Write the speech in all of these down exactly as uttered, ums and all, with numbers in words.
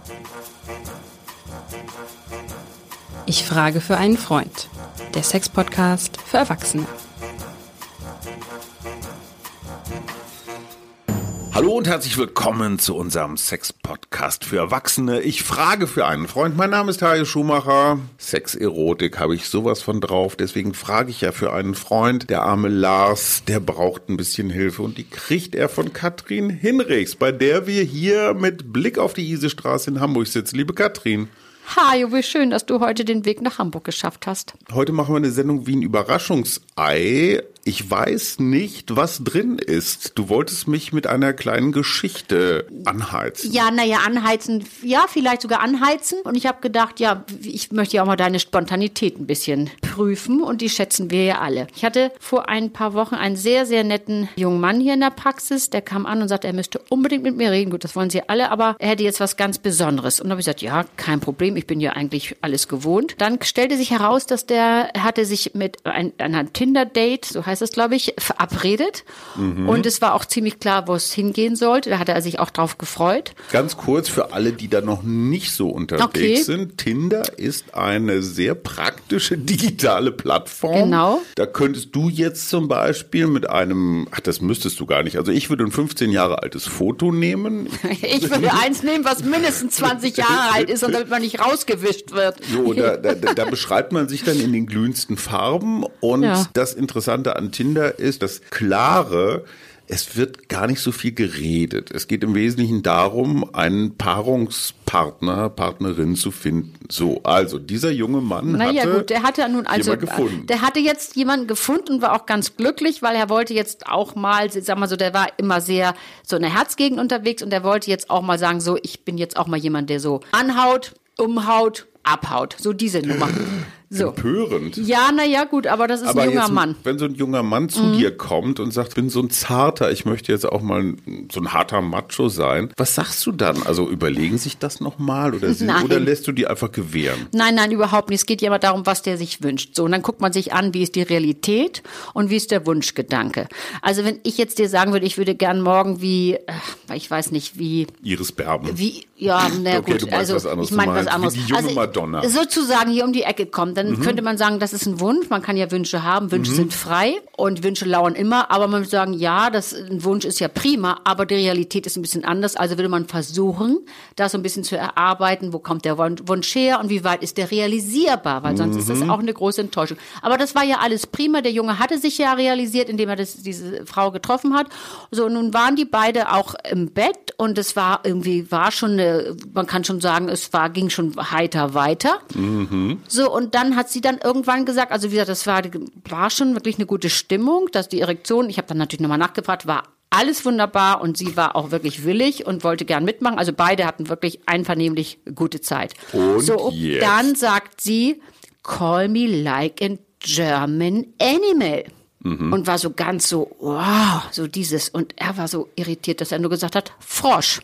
Ich frage für einen Freund. Der Sex-Podcast für Erwachsene. Hallo und herzlich willkommen zu unserem Sex-Podcast für Erwachsene. Ich frage für einen Freund. Mein Name ist Hajo Schumacher. Sex-Erotik habe ich sowas von drauf. Deswegen frage ich ja für einen Freund. Der arme Lars, der braucht ein bisschen Hilfe. Und die kriegt er von Katrin Hinrichs, bei der wir hier mit Blick auf die Isestraße in Hamburg sitzen. Liebe Katrin. Hajo, wie schön, dass du heute den Weg nach Hamburg geschafft hast. Heute machen wir eine Sendung wie ein Überraschungsei. Ich weiß nicht, was drin ist. Du wolltest mich mit einer kleinen Geschichte anheizen. Ja, naja, anheizen, ja, vielleicht sogar anheizen. Und ich habe gedacht, ja, ich möchte ja auch mal deine Spontanität ein bisschen prüfen. Und die schätzen wir ja alle. Ich hatte vor ein paar Wochen einen sehr, sehr netten jungen Mann hier in der Praxis. Der kam an und sagte, er müsste unbedingt mit mir reden. Gut, das wollen sie alle, aber er hätte jetzt was ganz Besonderes. Und da habe ich gesagt, ja, kein Problem. Ich bin ja eigentlich alles gewohnt. Dann stellte sich heraus, dass der er hatte sich mit ein, einer Tinder-Date, so heißt es, glaube ich, verabredet. Mhm. Und es war auch ziemlich klar, wo es hingehen sollte. Da hat er sich auch drauf gefreut. Ganz kurz für alle, die da noch nicht so unterwegs okay. sind. Tinder ist eine sehr praktische digitale Plattform. Genau. Da könntest du jetzt zum Beispiel mit einem, ach, das müsstest du gar nicht. Also ich würde ein fünfzehn Jahre altes Foto nehmen. Ich würde eins nehmen, was mindestens zwanzig Jahre alt ist und damit man nicht rausgewischt wird. So, da, da, da beschreibt man sich dann in den glühendsten Farben. Und ja. das Interessante an Tinder ist das Klare, es wird gar nicht so viel geredet. Es geht im Wesentlichen darum, einen Paarungspartner, Partnerin zu finden. So, also dieser junge Mann naja, hatte, gut, der hatte nun also jemand gefunden. Der hatte jetzt jemanden gefunden und war auch ganz glücklich, weil er wollte jetzt auch mal, sag mal so, der war immer sehr so in der Herzgegend unterwegs und der wollte jetzt auch mal sagen, so, ich bin jetzt auch mal jemand, der so anhaut, umhaut, abhaut. So diese Nummer. So. Empörend. Ja, naja, gut, aber das ist aber ein junger jetzt, Mann. Wenn so ein junger Mann zu mhm. dir kommt und sagt, ich bin so ein Zarter, ich möchte jetzt auch mal so ein harter Macho sein, was sagst du dann? Also überlegen sich das nochmal oder, oder lässt du die einfach gewähren? Nein, nein, überhaupt nicht. Es geht ja immer darum, was der sich wünscht. So, und dann guckt man sich an, wie ist die Realität und wie ist der Wunschgedanke. Also wenn ich jetzt dir sagen würde, ich würde gern morgen wie, ich weiß nicht, wie... Iris Berben. Wie, ja, na okay, gut. Du meinst also was anderes. Ich meine was anderes. Wie die junge also, Madonna. Sozusagen hier um die Ecke kommt, dann mhm. könnte man sagen, das ist ein Wunsch. Man kann ja Wünsche haben. Wünsche mhm. sind frei und Wünsche lauern immer. Aber man würde sagen, ja, das, ein Wunsch ist ja prima, aber die Realität ist ein bisschen anders. Also würde man versuchen, das so ein bisschen zu erarbeiten. Wo kommt der Wunsch her und wie weit ist der realisierbar? Weil sonst mhm. ist das auch eine große Enttäuschung. Aber das war ja alles prima. Der Junge hatte sich ja realisiert, indem er das, diese Frau getroffen hat. So, nun waren die beide auch im Bett und es war irgendwie, war schon eine, man kann schon sagen, es war, ging schon heiter weiter. Mhm. So, und dann hat sie dann irgendwann gesagt, also wie gesagt, das war, war schon wirklich eine gute Stimmung, dass die Erektion, ich habe dann natürlich nochmal nachgefragt, war alles wunderbar und sie war auch wirklich willig und wollte gern mitmachen. Also beide hatten wirklich einvernehmlich gute Zeit. Und so, jetzt? Dann sagt sie, call me like a German animal. Mhm. Und war so ganz so, wow, so dieses. Und er war so irritiert, dass er nur gesagt hat, Frosch.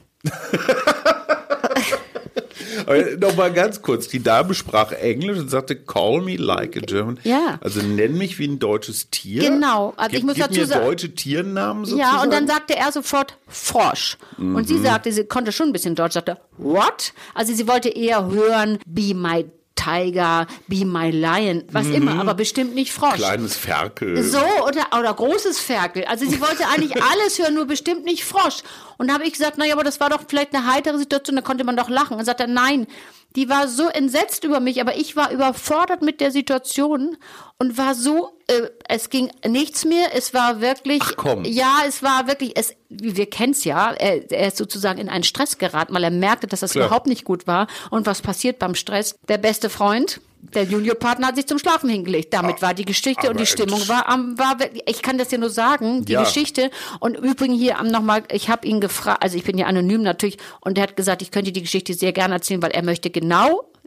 Nochmal ganz kurz, die Dame sprach Englisch und sagte, call me like a German. Ja. Also nenn mich wie ein deutsches Tier. Genau. Also gib, ich muss gib dazu mir sagen, deutsche Tiernamen sozusagen. Ja, und dann sagte er sofort Frosch. Mhm. Und sie sagte, sie konnte schon ein bisschen Deutsch, sagte, what? Also sie wollte eher hören, be my Tiger, be my lion, was mhm. immer, aber bestimmt nicht Frosch. Kleines Ferkel. So, oder, oder großes Ferkel. Also sie wollte eigentlich alles hören, nur bestimmt nicht Frosch. Und da habe ich gesagt, naja, aber das war doch vielleicht eine heitere Situation, da konnte man doch lachen. Und sagte er, nein, die war so entsetzt über mich, aber ich war überfordert mit der Situation und war so, äh, es ging nichts mehr, es war wirklich, Ach komm. ja, es war wirklich, es, wir kennen's ja, er, er ist sozusagen in einen Stress geraten, weil er merkte, dass das Klar. überhaupt nicht gut war. Und was passiert beim Stress? Der beste Freund, der Juniorpartner hat sich zum Schlafen hingelegt. Damit ah, war die Geschichte und die Stimmung war, war wirklich, ich kann das ja nur sagen, die ja. Geschichte. Und übrigens hier nochmal, ich habe ihn gefragt, also ich bin ja anonym natürlich, und er hat gesagt, ich könnte die Geschichte sehr gerne erzählen, weil er möchte genau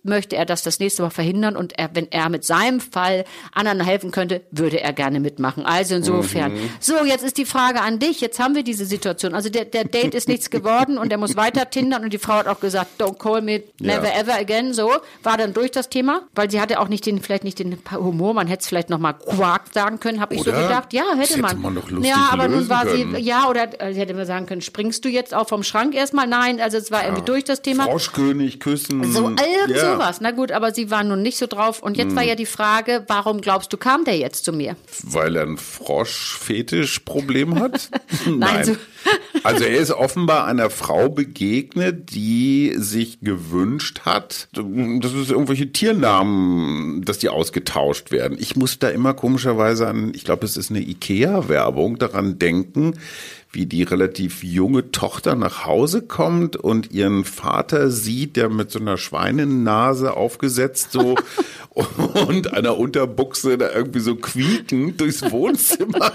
möchte er das das nächste Mal verhindern und er, wenn er mit seinem Fall anderen helfen könnte, würde er gerne mitmachen. Also insofern. Mhm. So, jetzt ist die Frage an dich. Jetzt haben wir diese Situation. Also der, der Date ist nichts geworden und er muss weiter tindern und die Frau hat auch gesagt, don't call me never ja. ever again. So, war dann durch das Thema, weil sie hatte auch nicht den, vielleicht nicht den Humor, man hätte es vielleicht nochmal Quark sagen können, habe ich so gedacht. Ja, hätte das man. Hätte man doch lustig ja, aber nun war können. sie, ja, oder sie hätte mir sagen können, springst du jetzt auch vom Schrank erstmal? Nein, also es war ja. irgendwie durch das Thema. Froschkönig, küssen. So, irgend ja. sowas. Na gut, aber sie war nun nicht so drauf. Und jetzt hm. war ja die Frage, warum glaubst du, kam der jetzt zu mir? Weil er ein Froschfetischproblem hat? Nein. Nein. So. Also er ist offenbar einer Frau begegnet, die sich gewünscht hat, dass es irgendwelche Tiernamen, dass die ausgetauscht werden. Ich muss da immer komischerweise an, ich glaube, es ist eine Ikea-Werbung, daran denken, wie die relativ junge Tochter nach Hause kommt und ihren Vater sieht, der mit so einer Schweinennase aufgesetzt so und einer Unterbuchse da irgendwie so quiekend durchs Wohnzimmer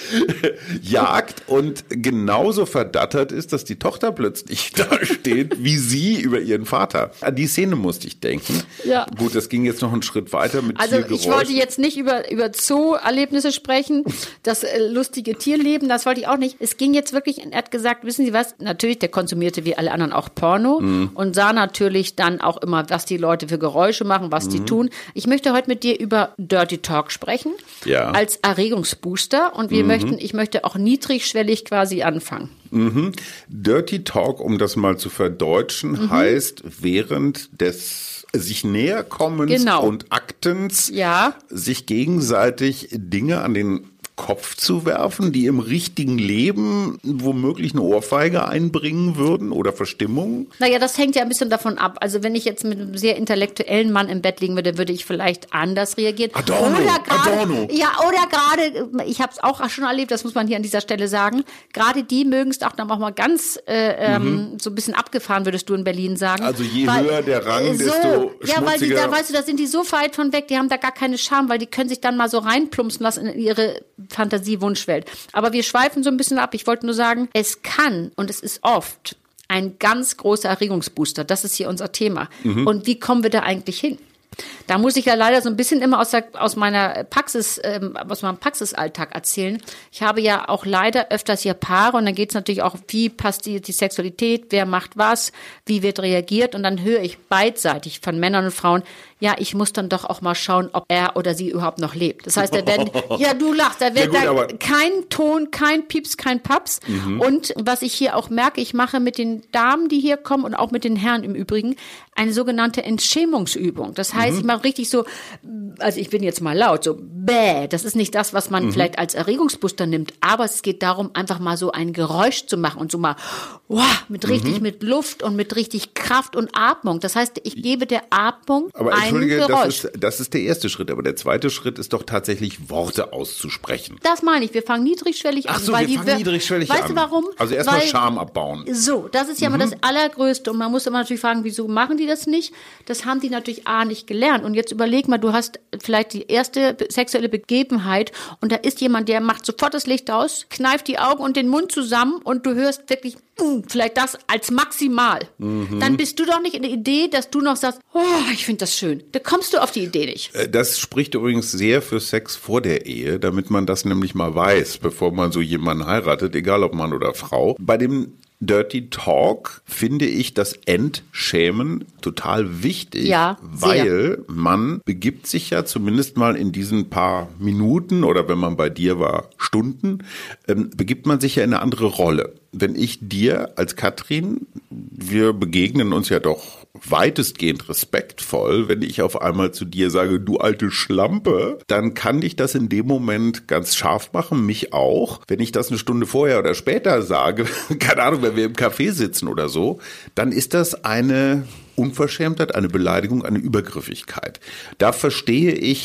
jagt und genauso verdattert ist, dass die Tochter plötzlich da steht, wie sie über ihren Vater. An die Szene musste ich denken. Ja. Gut, das ging jetzt noch einen Schritt weiter mit Also Tiergeräusch. Ich wollte jetzt nicht über, über Zoo-Erlebnisse sprechen, das äh, lustige Tierleben, das wollte ich auch nicht. Es ging jetzt wirklich, er hat gesagt, wissen Sie was, natürlich, der konsumierte wie alle anderen auch Porno mhm. und sah natürlich dann auch immer, was die Leute für Geräusche machen, was mhm. die tun. Ich möchte heute mit dir über Dirty Talk sprechen, ja. als Erregungsbooster und wir mhm. möchten, ich möchte auch niedrigschwellig quasi anfangen. Mhm. Dirty Talk, um das mal zu verdeutschen, mhm. heißt während des sich näherkommens genau. und Aktens ja. sich gegenseitig Dinge an den Kopf zu werfen, die im richtigen Leben womöglich eine Ohrfeige einbringen würden oder Verstimmung? Naja, das hängt ja ein bisschen davon ab. Also wenn ich jetzt mit einem sehr intellektuellen Mann im Bett liegen würde, würde ich vielleicht anders reagieren. Adorno, oder grade, Adorno. Ja, oder gerade, ich habe es auch schon erlebt, das muss man hier an dieser Stelle sagen, gerade die mögen es auch dann auch mal ganz äh, mhm. ähm, so ein bisschen abgefahren, würdest du in Berlin sagen. Also je weil, höher der Rang, so, desto schmutziger. Ja, weil die, da, weißt du, da sind die so weit von weg, die haben da gar keine Scham, weil die können sich dann mal so reinplumpsen lassen in ihre Fantasie-Wunschwelt. Aber wir schweifen so ein bisschen ab. Ich wollte nur sagen, es kann und es ist oft ein ganz großer Erregungsbooster. Das ist hier unser Thema. Mhm. Und wie kommen wir da eigentlich hin? Da muss ich ja leider so ein bisschen immer aus, der, aus meiner Praxis, ähm, aus meinem Praxisalltag erzählen. Ich habe ja auch leider öfters hier Paare und dann geht es natürlich auch, wie passt die, die Sexualität, wer macht was, wie wird reagiert und dann höre ich beidseitig von Männern und Frauen, ja, ich muss dann doch auch mal schauen, ob er oder sie überhaupt noch lebt. Das heißt, da werden, ja, du lachst, da wird ja gut, da kein Ton, kein Pieps, kein Paps. Mhm. Und was ich hier auch merke, ich mache mit den Damen, die hier kommen und auch mit den Herren im Übrigen, eine sogenannte Entschämungsübung. Das heißt, mhm. ich mache richtig so, also ich bin jetzt mal laut, so bäh. Das ist nicht das, was man mhm. vielleicht als Erregungsbooster nimmt, aber es geht darum, einfach mal so ein Geräusch zu machen und so mal, wow, mit richtig, mhm. mit Luft und mit richtig Kraft und Atmung. Das heißt, ich gebe der Atmung aber ein Entschuldige, das ist, das ist der erste Schritt, aber der zweite Schritt ist doch tatsächlich Worte auszusprechen. Das meine ich, wir fangen niedrigschwellig an. Ach so, weil wir die, fangen niedrigschwellig weißt an. Weißt du warum? Also erstmal weil, Scham abbauen. So, das ist ja mhm. mal das Allergrößte und man muss immer natürlich fragen, wieso machen die das nicht? Das haben die natürlich A nicht gelernt und jetzt überleg mal, du hast vielleicht die erste sexuelle Begebenheit und da ist jemand, der macht sofort das Licht aus, kneift die Augen und den Mund zusammen und du hörst wirklich vielleicht das als maximal. Mhm. Dann bist du doch nicht in der Idee, dass du noch sagst, oh, ich finde das schön. Da kommst du auf die Idee nicht. Das spricht übrigens sehr für Sex vor der Ehe, damit man das nämlich mal weiß, bevor man so jemanden heiratet, egal ob Mann oder Frau. Bei dem Dirty Talk finde ich das Entschämen total wichtig, ja, weil man begibt sich ja zumindest mal in diesen paar Minuten oder wenn man bei dir war, Stunden, ähm, begibt man sich ja in eine andere Rolle. Wenn ich dir als Katrin, wir begegnen uns ja doch weitestgehend respektvoll, wenn ich auf einmal zu dir sage, du alte Schlampe, dann kann ich das in dem Moment ganz scharf machen, mich auch. Wenn ich das eine Stunde vorher oder später sage, keine Ahnung, wenn wir im Café sitzen oder so, dann ist das eine Unverschämtheit, eine Beleidigung, eine Übergriffigkeit. Da verstehe ich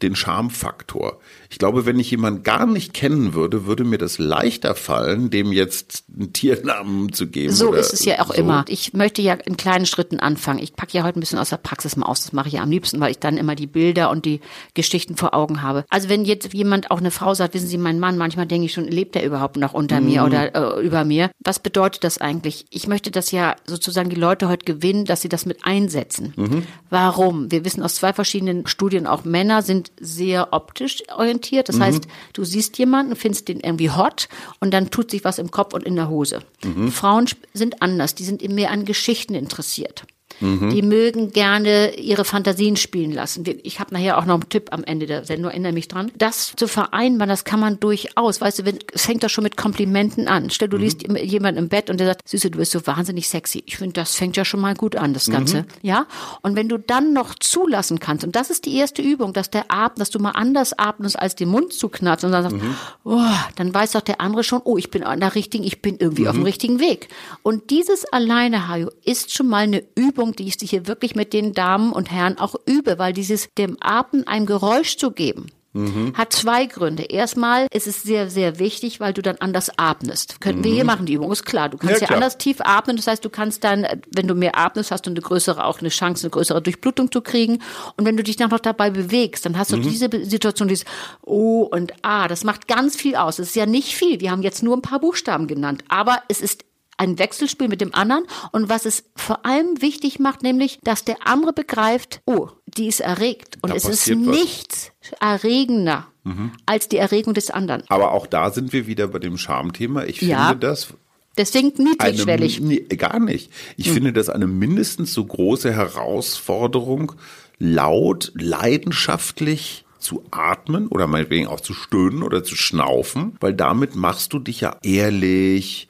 den Schamfaktor. Ich glaube, wenn ich jemanden gar nicht kennen würde, würde mir das leichter fallen, dem jetzt einen Tiernamen zu geben. So oder ist es ja auch so. immer. Ich möchte ja in kleinen Schritten anfangen. Ich packe ja heute ein bisschen aus der Praxis mal aus. Das mache ich ja am liebsten, weil ich dann immer die Bilder und die Geschichten vor Augen habe. Also wenn jetzt jemand, auch eine Frau sagt, wissen Sie, mein Mann, manchmal denke ich schon, lebt er überhaupt noch unter mm. mir oder äh, über mir? Was bedeutet das eigentlich? Ich möchte das ja sozusagen die Leute heute gewinnen, dass sie das mit einsetzen. Mhm. Warum? Wir wissen aus zwei verschiedenen Studien, auch Männer sind sehr optisch orientiert. Das mhm. heißt, du siehst jemanden, findest den irgendwie hot und dann tut sich was im Kopf und in der Hose. Mhm. Frauen sind anders, die sind mehr an Geschichten interessiert. Mhm. Die mögen gerne ihre Fantasien spielen lassen. Ich habe nachher auch noch einen Tipp am Ende der Sendung, erinnere mich dran. Das zu vereinbaren, das kann man durchaus. Weißt du, wenn, es fängt doch schon mit Komplimenten an. Stell, du mhm. liest jemanden im Bett und der sagt, Süße, du bist so wahnsinnig sexy. Ich finde, das fängt ja schon mal gut an, das Ganze. Mhm. Ja? Und wenn du dann noch zulassen kannst, und das ist die erste Übung, dass der Atmen, dass du mal anders atmest, als den Mund zu knatschen und dann sagst, mhm. oh, dann weiß doch der andere schon, oh, ich bin an der richtigen, ich bin irgendwie mhm. auf dem richtigen Weg. Und dieses alleine, Hajo, ist schon mal eine Übung, die ich hier wirklich mit den Damen und Herren auch übe, weil dieses dem Atmen ein Geräusch zu geben, mhm. hat zwei Gründe. Erstmal ist es sehr, sehr wichtig, weil du dann anders atmest. Könnten mhm. wir hier machen, die Übung, ist klar. Du kannst ja, ja anders tief atmen, das heißt, du kannst dann, wenn du mehr atmest, hast du eine größere, auch eine Chance, eine größere Durchblutung zu kriegen. Und wenn du dich dann noch dabei bewegst, dann hast du mhm. diese Situation, dieses O und A, das macht ganz viel aus. Es ist ja nicht viel, wir haben jetzt nur ein paar Buchstaben genannt, aber es ist ein Wechselspiel mit dem anderen und was es vor allem wichtig macht, nämlich, dass der andere begreift, oh, die ist erregt und da es ist nichts erregender mhm. als die Erregung des anderen. Aber auch da sind wir wieder bei dem Schamthema. Ich ja. finde das Deswegen niedrigschwellig. Eine, nee, gar nicht. Ich hm. finde das eine mindestens so große Herausforderung, laut, leidenschaftlich zu atmen oder meinetwegen auch zu stöhnen oder zu schnaufen, weil damit machst du dich ja ehrlich,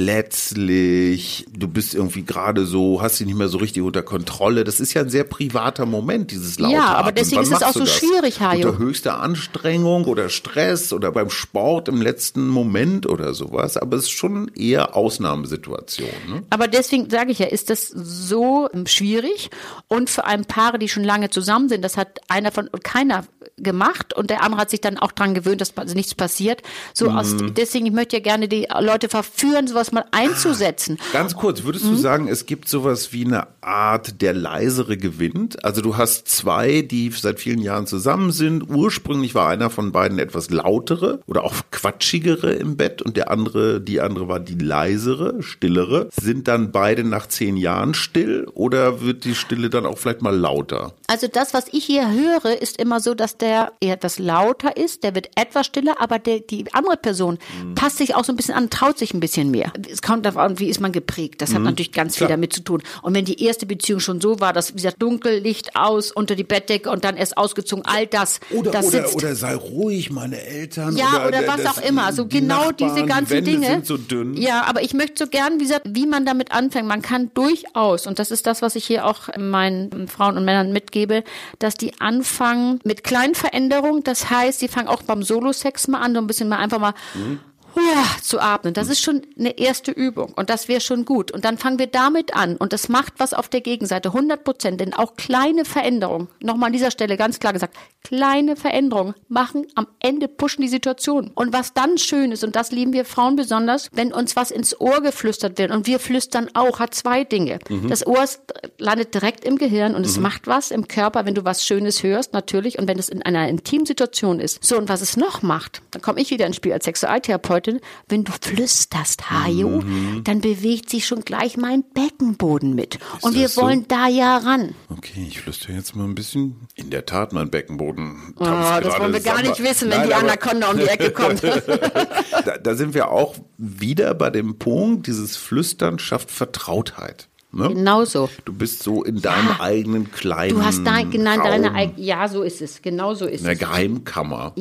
verletzlich, du bist irgendwie gerade so, hast dich nicht mehr so richtig unter Kontrolle. Das ist ja ein sehr privater Moment, dieses laute Ja, aber Atmen. deswegen Wann ist es auch so das? schwierig, Hajo. Unter höchster Anstrengung oder Stress oder beim Sport im letzten Moment oder sowas, aber es ist schon eher Ausnahmesituation. Ne? Aber deswegen sage ich ja, ist das so schwierig und für ein Paare, die schon lange zusammen sind, das hat einer von, keiner gemacht und der andere hat sich dann auch dran gewöhnt, dass nichts passiert. So mhm. aus, deswegen, ich möchte ja gerne die Leute verführen, sowas mal einzusetzen. Ganz kurz, würdest mhm. du sagen, es gibt sowas wie eine Art, der Leisere gewinnt? Also du hast zwei, die seit vielen Jahren zusammen sind. Ursprünglich war einer von beiden etwas lautere oder auch quatschigere im Bett und der andere, die andere war die leisere, stillere. Sind dann beide nach zehn Jahren still oder wird die Stille dann auch vielleicht mal lauter? Also das, was ich hier höre, ist immer so, dass der eher etwas lauter ist, der wird etwas stiller, aber der, die andere Person mhm. passt sich auch so ein bisschen an, traut sich ein bisschen mehr. Es kommt darauf an, wie ist man geprägt. Das mhm. hat natürlich ganz Klar. viel damit zu tun. Und wenn die erste Beziehung schon so war, dass, wie gesagt, dunkel, Licht aus, unter die Bettdecke und dann erst ausgezogen, all das, oder, das oder, sitzt. Oder sei ruhig, meine Eltern. Ja, oder, oder was das, auch immer. So die genau Nachbarn, diese ganzen die Wände Dinge. Sind so dünn. Ja, aber ich möchte so gern, wie gesagt, wie man damit anfängt. Man kann durchaus, und das ist das, was ich hier auch meinen Frauen und Männern mitgebe, dass die anfangen mit kleinen Veränderungen. Das heißt, sie fangen auch beim Solo-Sex mal an, so ein bisschen mal einfach mal mhm. zu atmen. Das ist schon eine erste Übung und das wäre schon gut. Und dann fangen wir damit an und das macht was auf der Gegenseite, hundert Prozent, denn auch kleine Veränderungen, nochmal an dieser Stelle ganz klar gesagt, kleine Veränderungen machen am Ende, pushen die Situation. Und was dann schön ist, und das lieben wir Frauen besonders, wenn uns was ins Ohr geflüstert wird und wir flüstern auch, hat zwei Dinge. Mhm. Das Ohr ist, landet direkt im Gehirn und mhm. es macht was im Körper, wenn du was Schönes hörst, natürlich, und wenn es in einer intimen Situation ist. So, und was es noch macht, dann komme ich wieder ins Spiel als Sexualtherapeutin. Wenn du flüsterst, Hajo, mhm. dann bewegt sich schon gleich mein Beckenboden mit. Ist und wir wollen so? da ja ran. Okay, ich flüstere jetzt mal ein bisschen. In der Tat, mein Beckenboden. Oh, das wollen wir gar nicht wissen, wenn Nein, die Anaconda um die Ecke kommt. da, da sind wir auch wieder bei dem Punkt, dieses Flüstern schafft Vertrautheit. Ne? Genau so. Du bist so in deinem ja. eigenen kleinen Du hast da, genau Raum. deine eigene, ja, so ist es. Genau so ist in der es. Geheimkammer. Ja.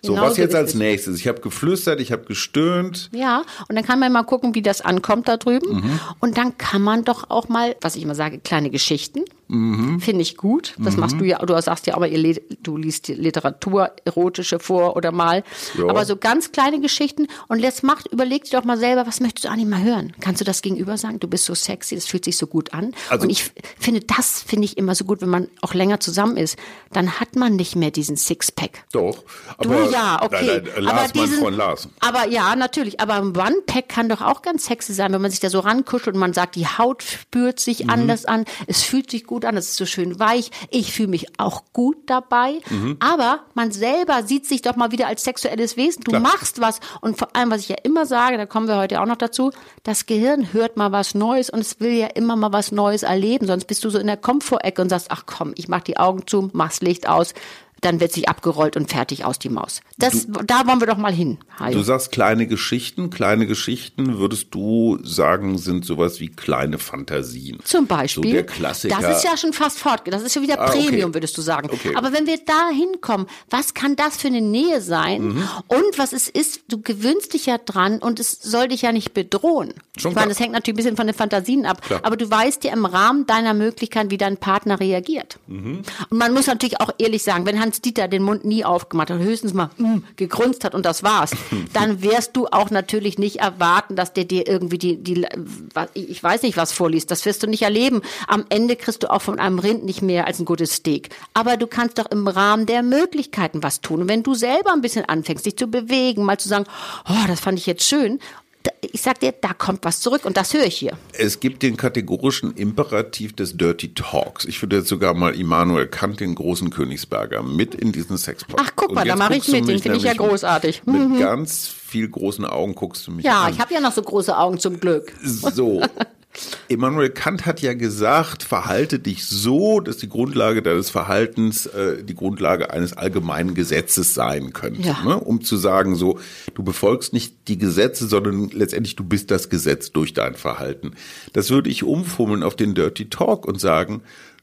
So, Genauso was jetzt als ist es. nächstes? Ich habe geflüstert, ich habe gestöhnt. Ja, und dann kann man mal gucken, wie das ankommt da drüben. Mhm. Und dann kann man doch auch mal, was ich immer sage, kleine Geschichten. Mhm. Finde ich gut. Das mhm. machst du ja, du sagst ja auch mal, du liest die Literatur, erotische vor oder mal. Ja. Aber so ganz kleine Geschichten. Und jetzt macht, überleg dir doch mal selber, was möchtest du eigentlich mal hören? Kannst du das gegenüber sagen? Du bist so sexy, das fühlt sich so gut an. Also, und ich finde, das finde ich immer so gut, wenn man auch länger zusammen ist. Dann hat man nicht mehr diesen Sixpack. Doch. Aber du, ja, okay. Da, da, Lars, aber diesen, mein Freund Lars. Aber ja, natürlich. Aber ein One-Pack kann doch auch ganz sexy sein, wenn man sich da so rankuschelt und man sagt, die Haut spürt sich mhm. anders an. Es fühlt sich gut an, es ist so schön weich. Ich fühle mich auch gut dabei. Mhm. Aber man selber sieht sich doch mal wieder als sexuelles Wesen. Du Klar. machst was. Und vor allem, was ich ja immer sage, da kommen wir heute auch noch dazu, das Gehirn hört mal was Neues und es will ja immer mal was Neues erleben. Sonst bist du so in der Komfortecke und sagst, ach komm, ich mach die Augen zu, mach's Licht aus. Dann wird sich abgerollt und fertig aus die Maus. Das, du, da wollen wir doch mal hin. Hajo. Du sagst kleine Geschichten. Kleine Geschichten, würdest du sagen, sind sowas wie kleine Fantasien. Zum Beispiel. So der Klassiker. Das ist ja schon fast fort. Das ist ja wieder ah, Premium, okay. würdest du sagen. Okay. Aber wenn wir da hinkommen, was kann das für eine Nähe sein? Mhm. Und was es ist, du gewöhnst dich ja dran und es soll dich ja nicht bedrohen. Schon ich meine, das hängt natürlich ein bisschen von den Fantasien ab. Klar. Aber du weißt ja im Rahmen deiner Möglichkeiten, wie dein Partner reagiert. Mhm. Und man muss natürlich auch ehrlich sagen, wenn Hans Dieter den Mund nie aufgemacht hat, höchstens mal mm, gegrunzt hat und das war's, dann wirst du auch natürlich nicht erwarten, dass der dir irgendwie die, die, ich weiß nicht was vorliest, das wirst du nicht erleben. Am Ende kriegst du auch von einem Rind nicht mehr als ein gutes Steak. Aber du kannst doch im Rahmen der Möglichkeiten was tun. Und wenn du selber ein bisschen anfängst, dich zu bewegen, mal zu sagen, oh, das fand ich jetzt schön, ich sag dir, da kommt was zurück und das höre ich hier. Es gibt den kategorischen Imperativ des Dirty Talks. Ich würde jetzt sogar mal Immanuel Kant, den großen Königsberger, mit in diesen Sexpot. Ach, guck mal, da mache ich mit, den finde ich ja großartig. Mit mhm. ganz viel großen Augen guckst du mich ja, an. Ja, ich habe ja noch so große Augen zum Glück. So. Immanuel Kant hat ja gesagt, verhalte dich so, dass die Grundlage deines Verhaltens äh, die Grundlage eines allgemeinen Gesetzes sein könnte. Ja. Ne? Um zu sagen, so, du befolgst nicht die Gesetze, sondern letztendlich du bist das Gesetz durch dein Verhalten. Das würde ich umfummeln auf den Dirty Talk und sagen,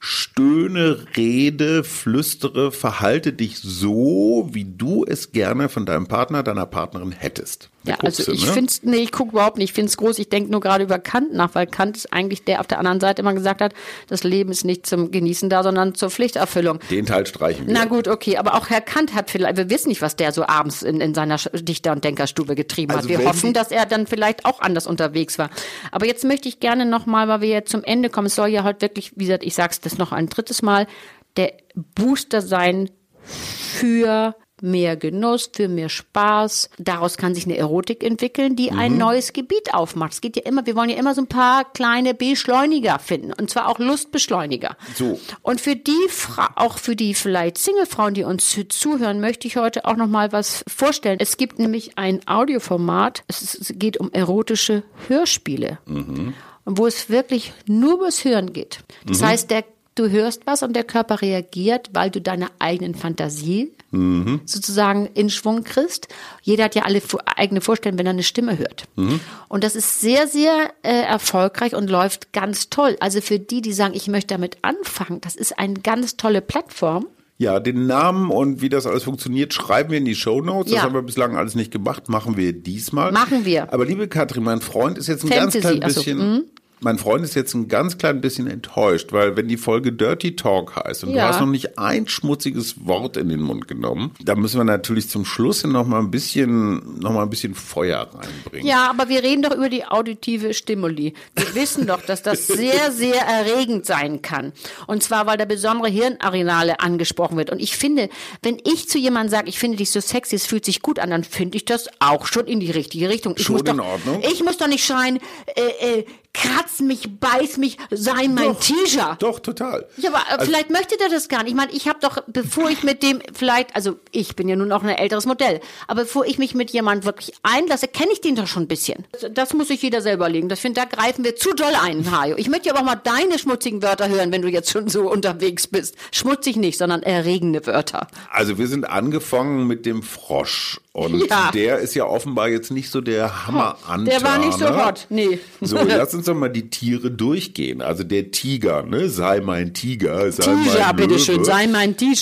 stöhne, rede, flüstere, verhalte dich so, wie du es gerne von deinem Partner, deiner Partnerin hättest. Ja, also ich ne? finde es, nee, ich gucke überhaupt nicht, ich finde es groß, ich denke nur gerade über Kant nach, weil Kant ist eigentlich der auf der anderen Seite immer gesagt hat, das Leben ist nicht zum Genießen da, sondern zur Pflichterfüllung. Den Teil streichen wir. Na gut, okay, aber auch Herr Kant hat vielleicht, wir wissen nicht, was der so abends in, in seiner Dichter- und Denkerstube getrieben also hat. Wir hoffen, dass er dann vielleicht auch anders unterwegs war. Aber jetzt möchte ich gerne nochmal, weil wir jetzt zum Ende kommen, es soll ja heute wirklich, wie gesagt, ich sag's das noch ein drittes Mal, der Booster sein für mehr Genuss, für mehr Spaß. Daraus kann sich eine Erotik entwickeln, die mhm. ein neues Gebiet aufmacht. Es geht ja immer, wir wollen ja immer so ein paar kleine Beschleuniger finden. Und zwar auch Lustbeschleuniger. So. Und für die, Fra- auch für die vielleicht Singlefrauen, die uns zuhören, möchte ich heute auch noch mal was vorstellen. Es gibt nämlich ein Audioformat. Es geht um erotische Hörspiele. Mhm. Wo es wirklich nur übers Hören geht. Das mhm. heißt, der du hörst was und der Körper reagiert, weil du deine eigenen Fantasie mhm. sozusagen in Schwung kriegst. Jeder hat ja alle eigene Vorstellungen, wenn er eine Stimme hört. Mhm. Und das ist sehr, sehr äh, erfolgreich und läuft ganz toll. Also für die, die sagen, ich möchte damit anfangen, das ist eine ganz tolle Plattform. Ja, den Namen und wie das alles funktioniert, schreiben wir in die Shownotes. Das ja. haben wir bislang alles nicht gemacht, machen wir diesmal. Machen wir. Aber liebe Katrin, mein Freund ist jetzt ein Fantasy, ganz klein bisschen... Also, Mein Freund ist jetzt ein ganz klein bisschen enttäuscht, weil wenn die Folge Dirty Talk heißt und ja. du hast noch nicht ein schmutziges Wort in den Mund genommen, da müssen wir natürlich zum Schluss noch mal ein bisschen, noch mal ein bisschen Feuer reinbringen. Ja, aber wir reden doch über die auditive Stimuli. Wir wissen doch, dass das sehr, sehr erregend sein kann. Und zwar, weil da besondere Hirnareale angesprochen wird. Und ich finde, wenn ich zu jemandem sage, ich finde dich so sexy, es fühlt sich gut an, dann finde ich das auch schon in die richtige Richtung. Ich schon muss in doch, Ordnung. Ich muss doch nicht schreien, äh, äh, kratz mich, beiß mich, sei mein doch, Teaser. Doch, total. Ja, aber also, vielleicht möchte der das gar nicht. Ich meine, ich habe doch, bevor ich mit dem vielleicht, also ich bin ja nun auch ein älteres Modell, aber bevor ich mich mit jemandem wirklich einlasse, kenne ich den doch schon ein bisschen. Das, das muss sich jeder selber legen. Das finde, da greifen wir zu doll ein, Hajo. Ich möchte aber auch mal deine schmutzigen Wörter hören, wenn du jetzt schon so unterwegs bist. Schmutzig nicht, sondern erregende Wörter. Also wir sind angefangen mit dem Frosch. Und ja. der ist ja offenbar jetzt nicht so der Hammer-Antaner. Der war nicht so hot, nee. So, lass uns doch mal die Tiere durchgehen. Also der Tiger, ne? Sei mein Tiger, sei Tiger, mein Löwe. bitteschön, sei mein Tiger.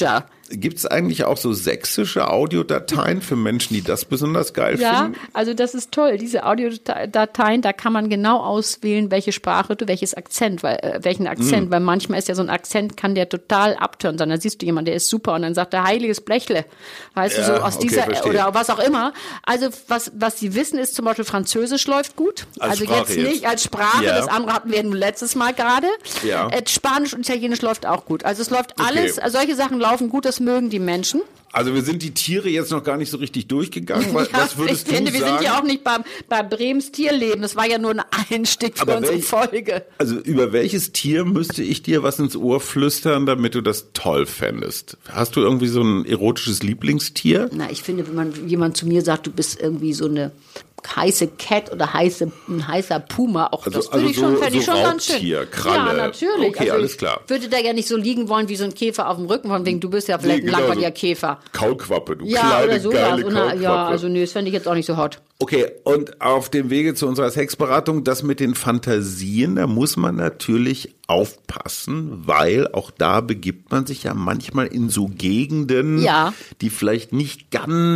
Gibt es eigentlich auch so sächsische Audiodateien für Menschen, die das besonders geil ja, finden? Ja, also das ist toll. Diese Audiodateien, da kann man genau auswählen, welche Sprache du, welches Akzent, weil, äh, welchen Akzent, mm. weil manchmal ist ja so ein Akzent, kann der total abtören sein. Da siehst du jemanden, der ist super und dann sagt er heiliges Blechle. Weißt ja, du, so aus okay, dieser, verstehe. Oder was auch immer. Also was, was sie wissen ist zum Beispiel Französisch läuft gut. Als also Sprache jetzt nicht jetzt. als Sprache, ja. das andere hatten wir letztes Mal gerade. Ja. Äh, Spanisch und Italienisch läuft auch gut. Also es läuft alles, okay. solche Sachen laufen gut, das mögen die Menschen. Also wir sind die Tiere jetzt noch gar nicht so richtig durchgegangen. Was, ja, was würdest ich finde, du wir sagen? sind ja auch nicht bei, bei Brems Tierleben. Das war ja nur ein Einstieg für Aber unsere welch, Folge. Also über welches Tier müsste ich dir was ins Ohr flüstern, damit du das toll fändest? Hast du irgendwie so ein erotisches Lieblingstier? Na, ich finde, wenn man jemand zu mir sagt, du bist irgendwie so eine heiße Cat oder heiße, ein heißer Puma, auch also, das würde also ich schon, so, fände ich so schon ganz schön. Kralle. Ja, natürlich. Okay, also alles klar. Ich würde da ja nicht so liegen wollen wie so ein Käfer auf dem Rücken, von wegen, du bist ja vielleicht nee, genau, ein langweiliger so Käfer. Kaulquappe, du ja, kleine, oder so, geile so Kaulquappe. Ja, also nee, das fände ich jetzt auch nicht so hot. Okay, und auf dem Wege zu unserer Sexberatung, das mit den Fantasien, da muss man natürlich aufpassen, weil auch da begibt man sich ja manchmal in so Gegenden, ja. die vielleicht nicht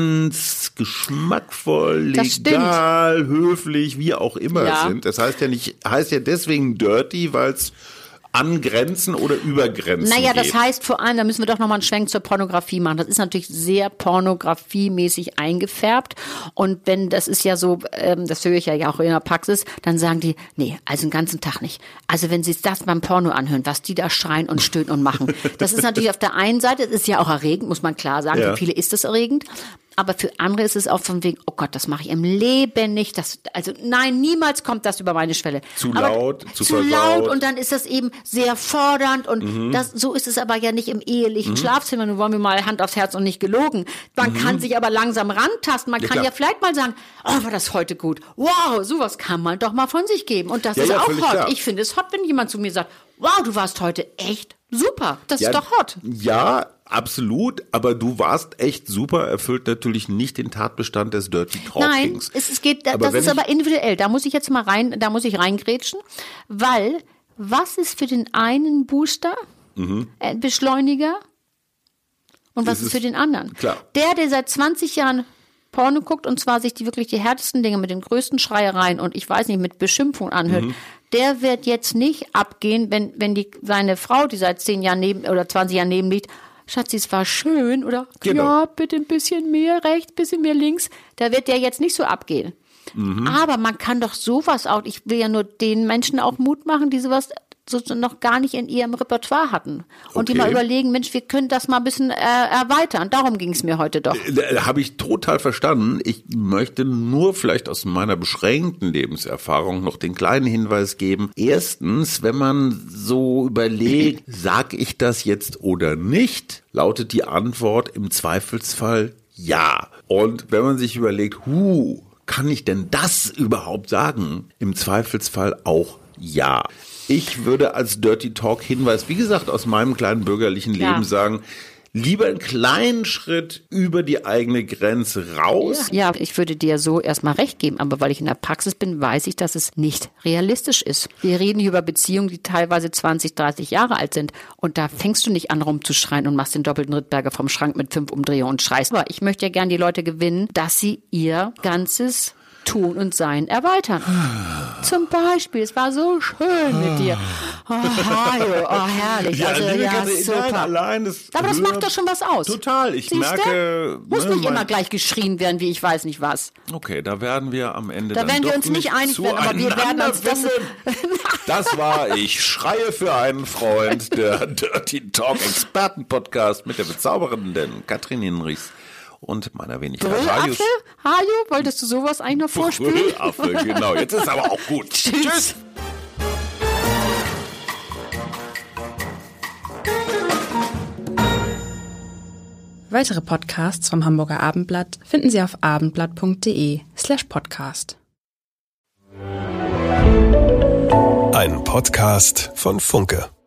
ganz geschmackvoll, legal, höflich, wie auch immer ja. sind. Das heißt ja nicht, heißt ja deswegen dirty, weil es an Grenzen oder über Grenzen Naja, geht. das heißt vor allem, da müssen wir doch nochmal einen Schwenk zur Pornografie machen. Das ist natürlich sehr pornografiemäßig eingefärbt. Und wenn, das ist ja so, ähm, das höre ich ja auch in der Praxis, dann sagen die, nee, also den ganzen Tag nicht. Also wenn sie das beim Porno anhören, was die da schreien und stöhnen und machen. Das ist natürlich auf der einen Seite, das ist ja auch erregend, muss man klar sagen. Ja. Für viele ist das erregend. Aber für andere ist es auch von wegen, oh Gott, das mache ich im Leben nicht. Das, also nein, niemals kommt das über meine Schwelle. Zu aber laut, zu Zu versaut. laut und dann ist das eben sehr fordernd und mhm. das, so ist es aber ja nicht im ehelichen mhm. Schlafzimmer. Nun wollen wir mal Hand aufs Herz und nicht gelogen. Man mhm. kann sich aber langsam rantasten. Man ja, kann klar. ja vielleicht mal sagen, oh, war das heute gut. Wow, sowas kann man doch mal von sich geben. Und das ja, ist ja, auch hot. Klar. Ich finde es hot, wenn jemand zu mir sagt, wow, du warst heute echt super. Das ja, ist doch hot. Ja, absolut, aber du warst echt super, erfüllt natürlich nicht den Tatbestand des Dirty Talkings. Nein, es, es geht, aber das ist aber individuell. Da muss ich jetzt mal rein, da muss ich reingrätschen, weil was ist für den einen Booster, mhm. äh, Beschleuniger und was ist, ist für den anderen? Klar. Der, der seit zwanzig Jahren Porno guckt und zwar sich die wirklich die härtesten Dinge mit den größten Schreiereien und ich weiß nicht, mit Beschimpfung anhört, mhm. der wird jetzt nicht abgehen, wenn, wenn die, seine Frau, die seit zehn Jahren neben, oder zwanzig Jahren neben liegt, Schatzi, es war schön, oder? Genau. Ja, bitte ein bisschen mehr rechts, ein bisschen mehr links. Da wird der jetzt nicht so abgehen. Mhm. Aber man kann doch sowas auch, ich will ja nur den Menschen auch Mut machen, die sowas so noch gar nicht in ihrem Repertoire hatten. Und okay. die mal überlegen, Mensch, wir können das mal ein bisschen äh, erweitern. Darum ging es mir heute doch. Äh, Habe ich total verstanden. Ich möchte nur vielleicht aus meiner beschränkten Lebenserfahrung noch den kleinen Hinweis geben. Erstens, wenn man so überlegt, sag ich das jetzt oder nicht, lautet die Antwort im Zweifelsfall ja. Und wenn man sich überlegt, hu, kann ich denn das überhaupt sagen? Im Zweifelsfall auch ja. Ich würde als Dirty Talk Hinweis, wie gesagt, aus meinem kleinen bürgerlichen Leben ja. sagen, lieber einen kleinen Schritt über die eigene Grenze raus. Ja, ja, ich würde dir so erstmal recht geben, aber weil ich in der Praxis bin, weiß ich, dass es nicht realistisch ist. Wir reden hier über Beziehungen, die teilweise zwanzig, dreißig Jahre alt sind und da fängst du nicht an rumzuschreien und machst den doppelten Rittberger vom Schrank mit fünf Umdrehungen und schreist. Aber ich möchte ja gern die Leute gewinnen, dass sie ihr ganzes Tun und Sein erweitern. Zum Beispiel, es war so schön mit dir. Oh, Hajo, oh herrlich. Ja, also, ja, ja super. Nein, allein das Aber das macht doch schon was aus. Total, ich Siehste? merke... Muss ne, nicht immer gleich geschrien werden, wie ich weiß nicht was. Okay, da werden wir am Ende Da dann werden wir doch uns nicht einig werden, aber wir werden uns das... Das war Ich schreie für einen Freund, der Dirty Talk Experten-Podcast mit der bezaubernden Katrin Hinrichs und meiner Wenigkeit Hajus. Hajo, wolltest du sowas eigentlich noch vorspielen? Brüllaffe, genau. Jetzt ist aber auch gut. Tschüss. Tschüss. Weitere Podcasts vom Hamburger Abendblatt finden Sie auf abendblatt.de slash podcast. Ein Podcast von Funke.